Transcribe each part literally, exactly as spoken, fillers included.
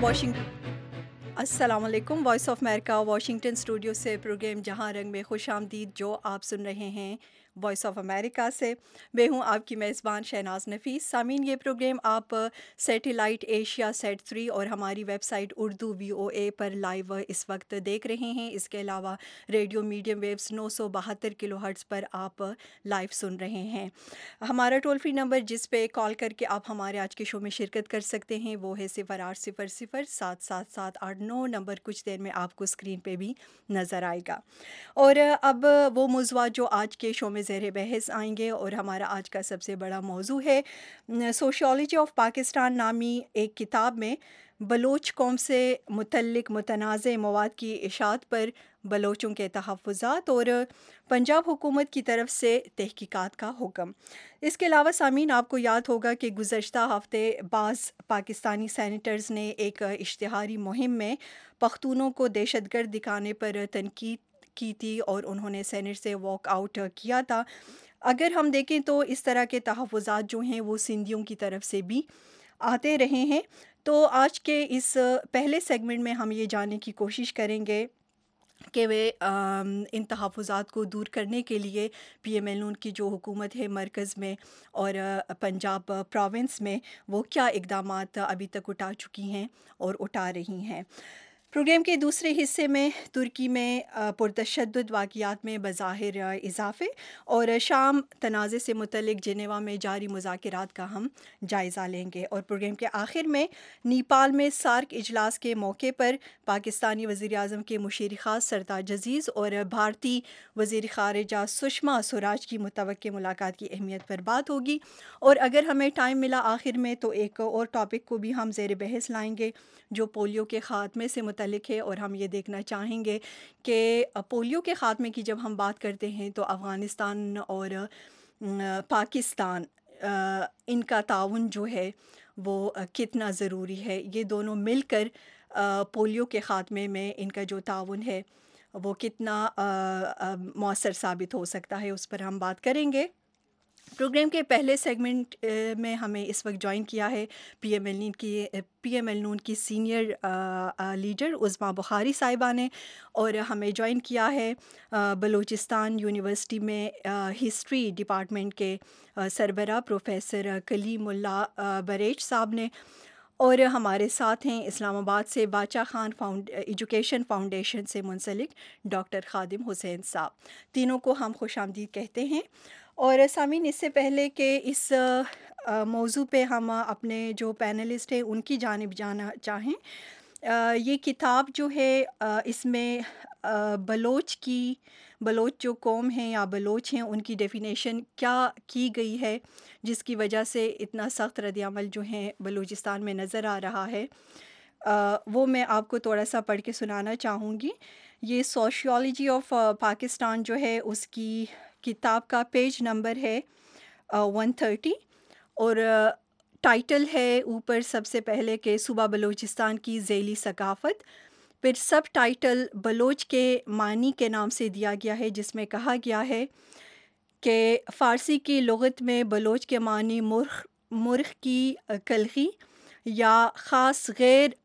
Washing अस्सलाम वालेकुम। Voice of America Washington studio से प्रोग्राम जहां रंग में खुश आमदीद, जो आप सुन रहे हैं वॉइस ऑफ अमेरिका से। मैं हूं आपकी मेज़बान शहनाज नफ़ीस। सामीन, ये प्रोग्राम आप सैटेलाइट एशिया सेट थ्री और हमारी website Urdu V O A पर लाइव इस वक्त देख रहे हैं। इसके अलावा रेडियो मीडियम वेव्स नौ सौ बहत्तर किलो हर्ट्ज़ पर आप लाइव सुन रहे हैं। हमारा टोल फ्री नंबर जिस पे कॉल करके आप हमारे आज के शो में शिरकत कर सकते हैं वो है सिफर आठ सिफर सिफर सात सात सात आठ नौ। नंबर कुछ देर में आपको स्क्रीन पे भी नज़र आएगा। और अब वो मौज़ूआत जो आज के शो में ज़ेर बहस आएंगे, और हमारा आज का सबसे बड़ा मौजू है सोशियोलॉजी ऑफ पाकिस्तान नामी एक किताब में बलोच कौम से मुतल्लिक मुतनाज़ मवाद की इशात पर बलोचों के तहफ़्फ़ुज़ात और पंजाब हुकूमत की तरफ से तहकीकात का हुक्म। इसके अलावा सामीन, आपको याद होगा कि गुज़श्ता हफ़्ते बाज़ पाकिस्तानी सेनेटर्स ने एक इश्तिहारी मुहिम में पख्तूनों को दहशतगर्द दिखाने पर तनकीद की थी और उन्होंने सेनेट से वॉक आउट किया था। अगर हम देखें तो इस तरह के तहफ़्फ़ुज़ात जो हैं वो सिंधियों की तरफ से भी आते रहे हैं। तो आज के इस पहले सेगमेंट में हम ये जानने की कोशिश करेंगे कि वे इन तहफ़्फ़ुज़ात को दूर करने के लिए पी एम एल नून की जो हुकूमत है मरकज़ में और पंजाब प्रोविंस में, वो क्या इक़दामात अभी तक उठा चुकी हैं और उठा रही हैं। प्रोग्राम के दूसरे हिस्से में तुर्की में पुरतशद्दुद वाक़ियात में बज़ाहिर इज़ाफ़े और शाम तनाज़े से मुतल्लिक़ जेनेवा में जारी मुज़ाकरात का हम जायज़ा लेंगे। और प्रोग्राम के आखिर में नेपाल में सार्क इजलास के मौके पर पाकिस्तानी वज़ीर आज़म के मुशीर ख़ास सरताज अज़ीज़ और भारतीय वज़ीर ख़ारिजा सुषमा स्वराज की मुतवक्की मुलाकात की अहमियत पर बात होगी। और अगर हमें टाइम मिला आखिर में तो एक और टॉपिक को भी हम ज़ेर बहस लाएंगे जो पोलियो के ख़ात्मे से मुतल्लिक़ है। और हम ये देखना चाहेंगे कि पोलियो के ख़ात्मे की जब हम बात करते हैं तो अफ़गानिस्तान और पाकिस्तान इनका ताउन जो है वो कितना ज़रूरी है। ये दोनों मिलकर पोलियो के ख़ात्मे में इनका जो ताउन है वो कितना मौसर साबित हो सकता है, उस पर हम बात करेंगे। प्रोग्राम के पहले सेगमेंट में हमें इस वक्त ज्वाइन किया है पी एम एल नून की पी एम एल नून की सीनियर लीडर उज़्मा बुखारी साहिबा ने, और हमें ज्वाइन किया है बलूचिस्तान यूनिवर्सिटी में हिस्ट्री डिपार्टमेंट के सरबरा प्रोफेसर कलीमुल्लाह बरेच साहब ने, और हमारे साथ हैं इस्लामाबाद से बाचा खान फाउंड एजुकेशन फाउंडेशन से मुंसलिक डॉक्टर खादिम हुसैन साहब। तीनों को हम खुश आमदीद कहते हैं। और सामीन, इससे पहले कि इस मौजू पे हम अपने जो पैनलिस्ट हैं उनकी जानिब जाना चाहें, ये किताब जो है इसमें बलोच की बलोच जो कौम हैं या बलोच हैं उनकी डेफिनेशन क्या की गई है जिसकी वजह से इतना सख्त रद्द-ए-अमल जो है बलूचिस्तान में नज़र आ रहा है, वो मैं आपको थोड़ा सा पढ़ के सुनाना चाहूँगी। ये सोशियोलॉजी ऑफ पाकिस्तान जो है उसकी किताब का पेज नंबर है वन थर्टी, और टाइटल है ऊपर सबसे पहले के सूबा बलूचिस्तान की ज़ैली सकाफ़त, फिर सब टाइटल बलोच के मानी के नाम से दिया गया है जिसमें कहा गया है कि फ़ारसी की लुग़त में बलोच के मानी मुर्ख मुर्ख की कलखी या ख़ास गैर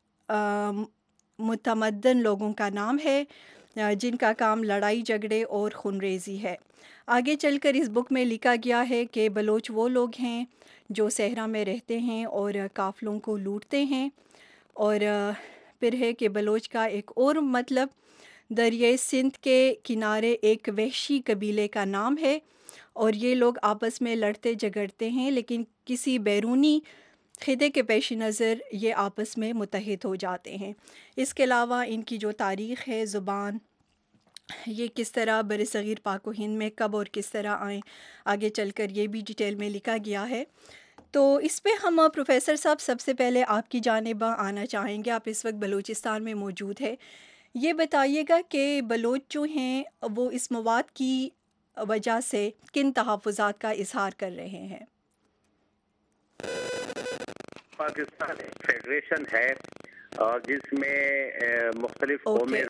मुतमद्दन लोगों का नाम है जिनका काम लड़ाई झगड़े और खूनरेज़ी है। आगे चलकर इस बुक में लिखा गया है कि बलोच वो लोग हैं जो सहरा में रहते हैं और काफ़लों को लूटते हैं, और फिर है कि बलोच का एक और मतलब दरियाए सिंध के किनारे एक वहशी कबीले का नाम है, और ये लोग आपस में लड़ते झगड़ते हैं लेकिन किसी बैरूनी ख़िदे के पेश नज़र ये आपस में मुत्तहिद हो जाते हैं। इसके अलावा इनकी जो तारीख़ है, ज़ुबान, ये किस तरह बरसग़ीर पाक व हिंद में कब और किस तरह आए, आगे चलकर ये भी डिटेल में लिखा गया है। तो इस पे हम प्रोफेसर साहब सबसे पहले आपकी जानिब आना चाहेंगे। आप इस वक्त बलूचिस्तान में मौजूद है, ये बताइएगा कि बलोच जो हैं वो इस मवाद की वजह से किन तहफ़्फ़ुज़ात का इज़हार कर रहे हैं। पाकिस्तान एक फेडरेशन है और जिसमें मुख्तलिफ कौमें